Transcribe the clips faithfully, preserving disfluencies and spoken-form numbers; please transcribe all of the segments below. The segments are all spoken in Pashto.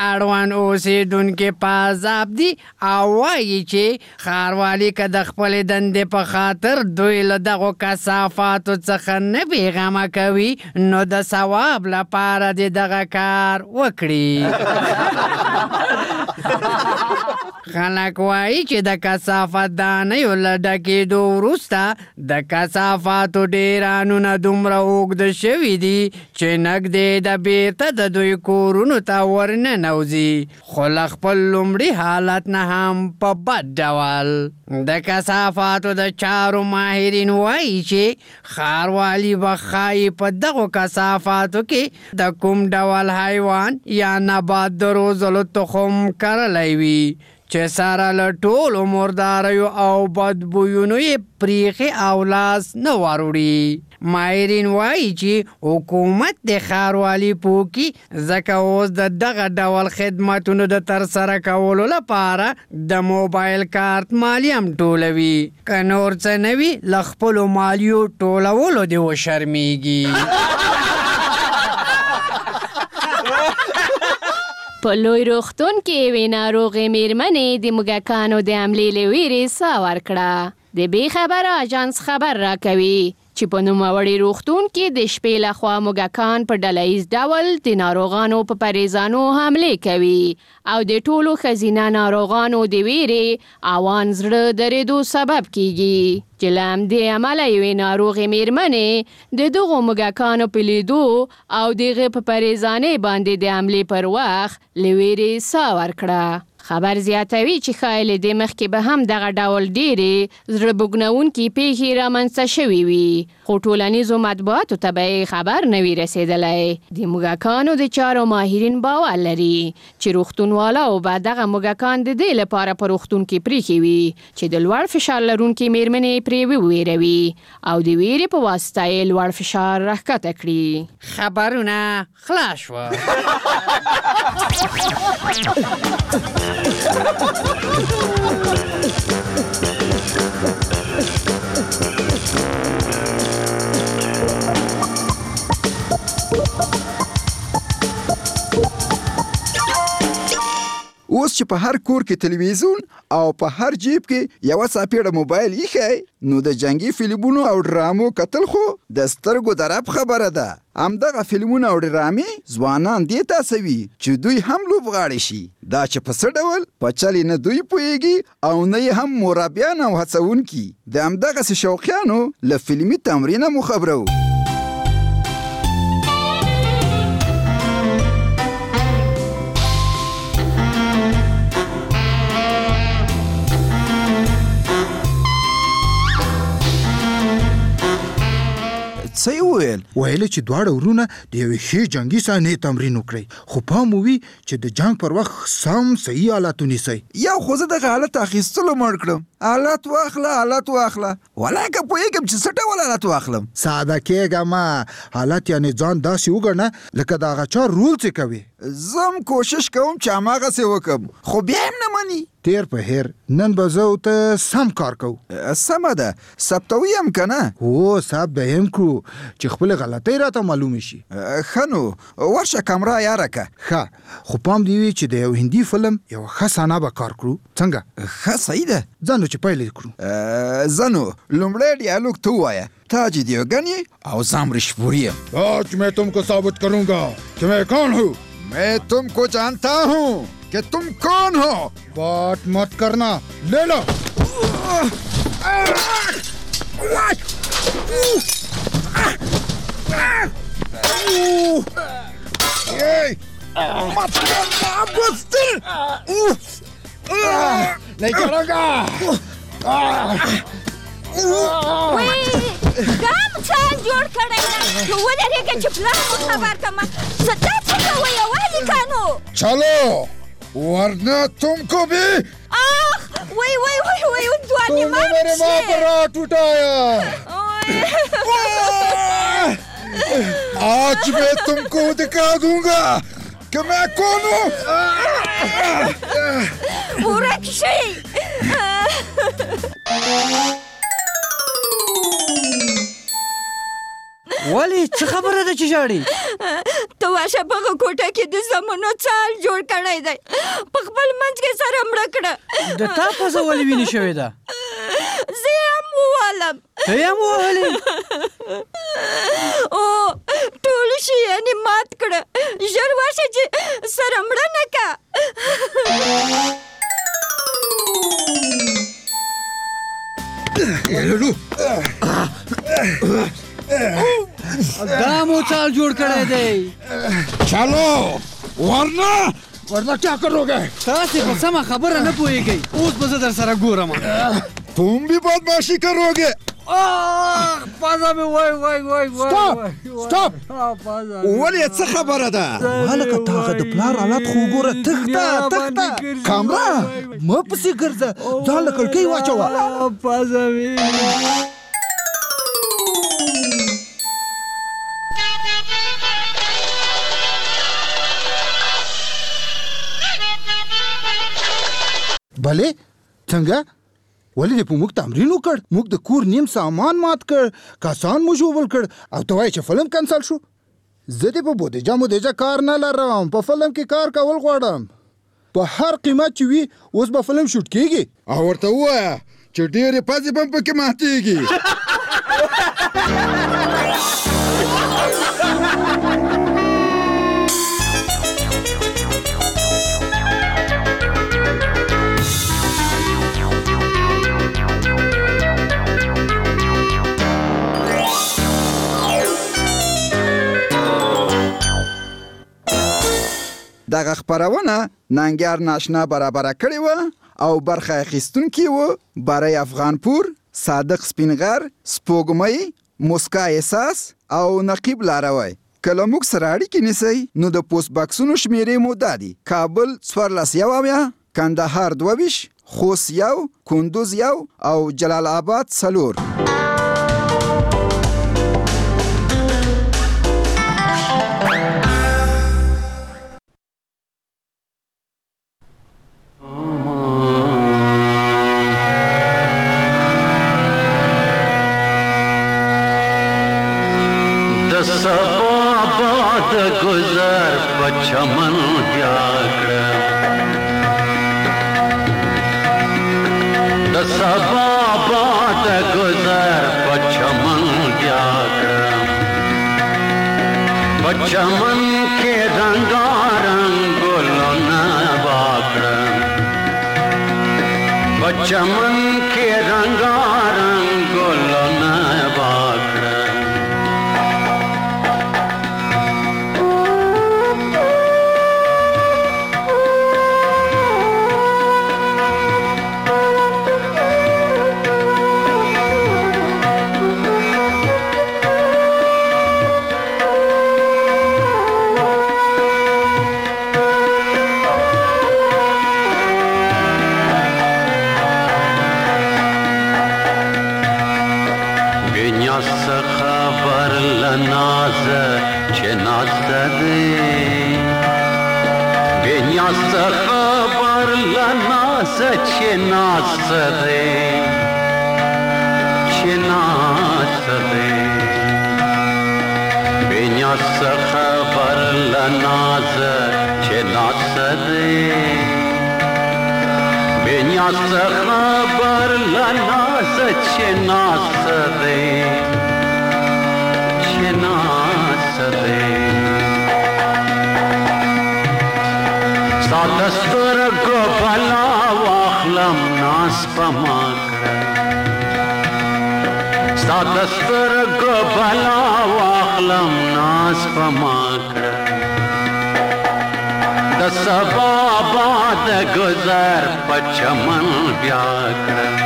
اړوند اوسېدونکي په عذاب دي او وایي چې ښاروالي که د خپلې دندې په خاطر دوی له دغو کثافاتو څخه نه بېغمه کوي نو د ثواب لپاره دې دغه کار وکړي. خلک وایي چې د کثافت دانیو له ډکېدو وروسته د کثافاتو ډېرانونه دومره اوږده شوي دي چې نږدې د بېرته د دوی کورونو ته ورننوځي، خو له خپل لومړي حالت نه هم په بد ډول. د کثافاتو د چارو ماهرین وایي چې ښاروالي به ښایي په دغو کثافاتو کې د کوم ډول حیوان یا نبات د روزلو تخم کرلی وي چې سره له ټولو مرداریو او بدبویونو یې پریښې او لاس نه وروړي. ماهرین وایي چې حکومت د ښاروالي پوکي ځکه اوس د دغه ډول خدمتونو د ترسره کولو لپاره د موبایل کارت مالیه هم ټولوي. که نور څه نه وي له خپلو مالیو ټولولو دې وشرمېږي. په لوی روغتون کې یوې ناروغې مېرمنې د موږکانو د حملې له ویرې ساه ورکړه. د بې خبره اژانس خبر راکوي چې په نوموړي روغتون کې د شپې لخوا موږکان په ډله ایز ډول د ناروغانو په پریزانو حملې کوي او د ټولو ښځینه ناروغانو د ویرې اوان زړه درېدو سبب کیږي چې له همدې امله یوې ناروغې مېرمنې د دغو موږکانو په لیدو او د هغې په پریزانې باندې د حملې پر وخت له ویرې ساه ورکړه. خبر زیاتوي چې ښایي له دې مخکې به هم دغه ډول ډېرې زړه بوږنونکې پیښې رامنځته شوې وي، خو ټولنیزو مطبوعاتو ته به یې خبر نه وي رسېدلی. د موږکانو د چارو ماهرین باور لري چې روغتونوالاو به دغه موږکان د دې لپاره په روغتون کې پریښي وي چې د لوړ فشار لرونکې مېرمنې پرې وویروي او د ویرې په واسطه یې لوړ فشار راښکته کړي. خبرونه خلاص شوه. اوس چې په هر کور کې تلویزیون او په هر جیب کې یوه څاپېړه موبایل ایښی نو د جنګي فلمونو او ډرامو کتل خو د سترګو د رپ خبره ده. همدغه فلمونه او ډرامې ځوانان دې ته هڅوي چې دوی هم لوبغاړي شي. دا چې په څه ډول په چل نه دوی پوهېږي او نه یې هم مربیان او هڅونکي. د همدغسې شوقیانو له فلمي تمرینه مو خبرو. څه یې وویل؟ ویل چې دواړه ورونه د یوې ښې جنګي صحنې تمرین وکړئ، خو پام وي چې د جنګ پر وخت سم صحیح آلات ونیسئ. یو خو زه دغه حالت اخیستلو مړ کړم. آلات واخله آلات واخله ولاکه پوهېږم چې څه ډول آلات واخلم. ساده کېږه ما. حالت یعنې ځان داسې وګڼه لکه د هغه چا رول چې کوي. زم کوشش کوم چې هماغسې وکړم خو بیا هم نه مني. تیر په هیر نن به زه او ته سم کار کوو. سمه ده ثبتوي هم که نه؟ هو ثبت به هم کړو چې خپلې غلطۍ راته معلومې شي. ښه نو ورشه کمره یاره که. ښه خو پام دې وي چې د یو هندي فلم یوه ښه صحنه به کار کړو. څنګه؟ ښه صحیح ده. ځه نو چې پیل یې کړو. زه نو لومړی ډیالوګ ته ووایه. تاج دیوگن او زامرش پوریم. آج میں تم کو ثابت کروں گا کہ میں کون ہوں. میں تم کو جانتا ہوں کہ تم کون ہو. بات مت کرنا. لے لو. مت کرنا بستر. نہیں کروں گا. وای ګام څنګه جوړ کړی نه نو ودرېږه چې پلان مو خبر کړم. زه دا څه کوئ ولې کانو. چلو ورنہ تم کو بھی. آخ وای وای وای وای دوانی تم نے میرے ماں پر رات اٹھایا. آج میں تم کو دکھا دوں گا کہ میں کون ہوں. ورک شئ. ولې څه خبره ده چې ژاړې؟ ته ورشه په هغه کوټه کې د زمونو څال جوړ کړی دی په خپل منځ کې سره مړه کړه. د تا پزه ولې وینې شوې ده؟ زه یې هم ووالم. ته یې هم ووهلې؟ او ټول شیانې مات کړه. ژر ورشه چې سره مړه نه که. لولو دا مو څال جوړ کړی دی. چالو ورنه ورنه کیا کروگے؟ تاسې په سمه خبره نه پوهېږئ. اوس به زه در سره ګورم. تم بھی بدماشی کروگے. پزه مې وای وای وای وای. سټاپ سټاپ. ولې څه خبره ده؟ هلکه تا هغه د پلار حالت خو وګوره. تښته تښته. کامرا مه پسې ګرځه. ځان له کړکۍ واچوه. پزه مې بله څنګه؟ ولې دې په موږ تمرین وکړ؟ موږ د کور نیم سامان مات کړ، کاسان مو ژوبل کړ او ته وایې چې فلم کنسل شو. زه دې په بودیجه مودیجه کار نه لرم. په فلم کې کار کول غواړم. په هر قیمت چې وي اوس به فلم شوټ کېږي. او ورته ووایه چې ډېرې پزې به هم پکې ماتېږي. دغه خپرونه ننګیار ناشنا برابره کړې وه او برخه اخیستونکي وو برای افغانپور، صادق سپینغر، سپوږمۍ، موسکا احساس او نقیب لاروی. که له موږ سره اړیکې نیسئ نو د پوسټ باکسونو شمیرې مو دا دي: کابل څوارلس یو اویا، کندهار دوه ویشت، خوست یو، کندوز یو او جلال آباد څلور. چمن بیا کړم د سبا باد گذر په چمن بیا کړم په چمن کې رنگارنګ ګلونه واکړم په چمن کې رنگارنګ ګلونه واکړم خبر لناز چه ناز ده چه ناز ده بینیاز خبر لناز چه ناز ده بینیاز خبر لناز چه ناز ده چه ناز ده سترګو بلا واخلم ناس پما کړه سترګو بلا واخلم ناس پما کړه د سبا باد گذر په چمن بیا کړه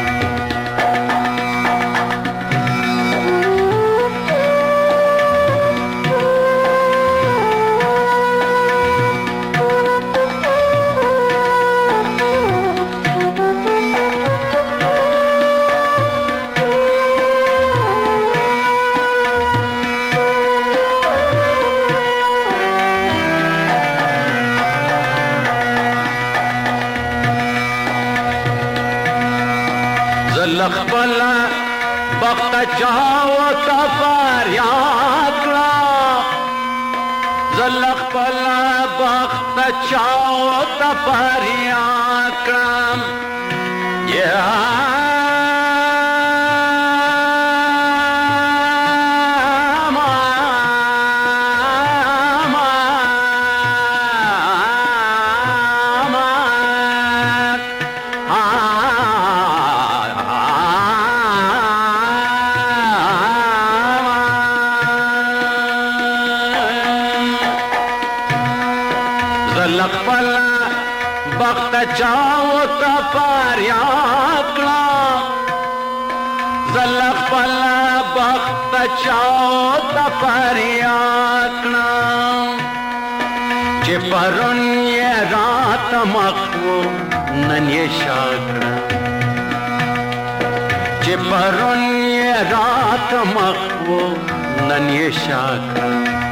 خپل بخت چاو تا فریاد کړه زلق پلا بخت چاو تپریا کرم یا چاو تا پاریا کلا زلق پلا بخت چاو تا پاریا کلا چه پرون یہ رات مخو نن یہ شاکرا چه پرون یہ رات مخو نن یہ شاکرا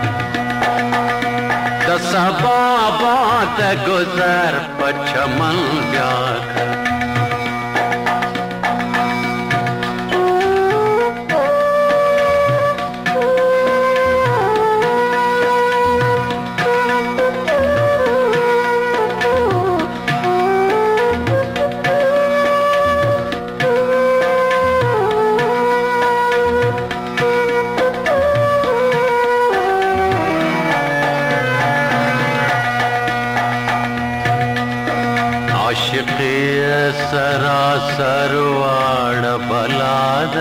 سبا بات گزر پچمن بیاکر سراسر واڑ بلاد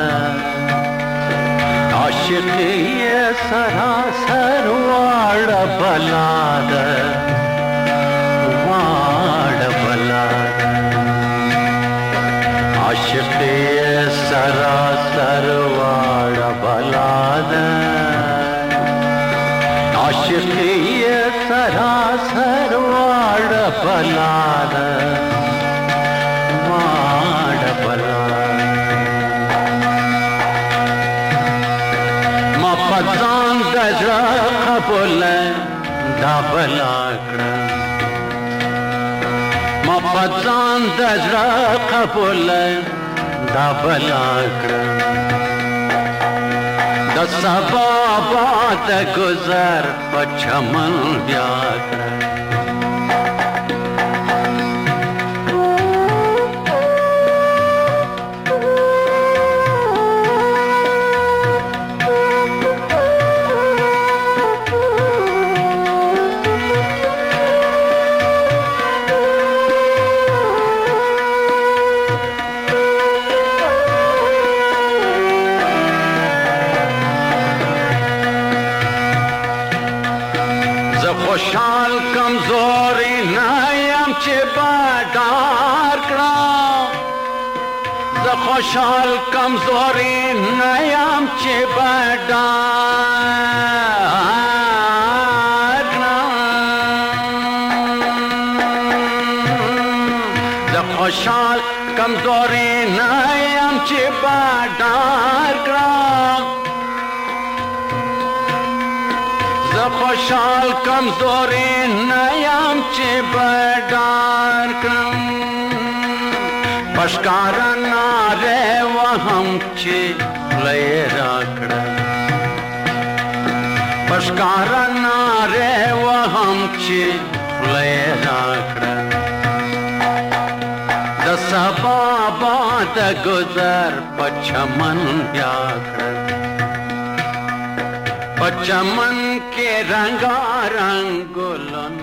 عاشقی سراسر واڑ بلاد واڑ بلاد عاشقی سراسر واڑ بلاد عاشقی سراسر واڑ بلاد قبول دا بلاکڑا مپتان دجرا قبول دا بلاکڑا دا سبا بات گزر پچمن بیاکڑا خوشحال کمزوری نایم چه بدار کرم ز خوشحال کمزوری نایم چه بدار کرم ز خوشحال کمزوری نایم چه بدار کرم خوشحال کمزوری نیم چه بدار کرم پشکارا ناره و هم چه خلی راکڑا پشکارا ناره و هم چه خلی راکڑا د سبا باد گذر پچمن بیاکڑا پچمن کے رنگا رنگ گلن